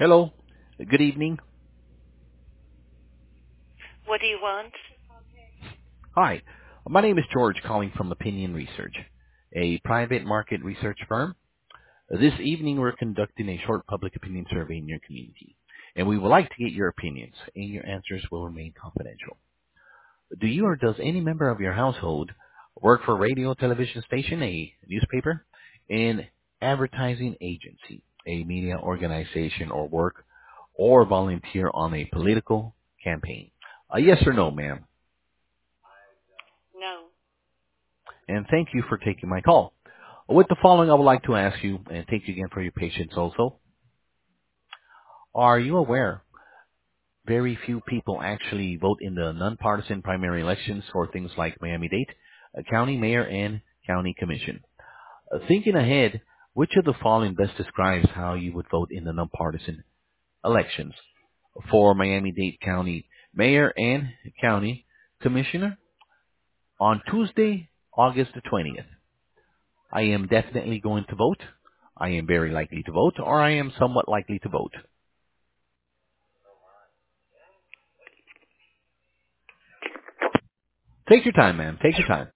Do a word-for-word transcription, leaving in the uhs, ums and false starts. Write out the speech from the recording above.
Hello. Good evening. What do you want? Hi. My name is George calling from Opinion Research, a private market research firm. This evening we're conducting a short public opinion survey in your community, and we would like to get your opinions, and your answers will remain confidential. Do you or does any member of your household work for a radio television station, a newspaper, an advertising agency, a media organization, or work or volunteer on a political campaign? A yes or no, ma'am. No. And thank you for taking my call. With the following, I would like to ask you, and thank you again for your patience also. Are you aware very few people actually vote in the nonpartisan primary elections for things like Miami-Dade, a county mayor, and county commission? Uh, thinking ahead, which of the following best describes how you would vote in the nonpartisan elections for Miami-Dade County mayor and county commissioner on Tuesday, August the twentieth? I am definitely going to vote. I am very likely to vote, or I am somewhat likely to vote. Take your time, ma'am. Take your time.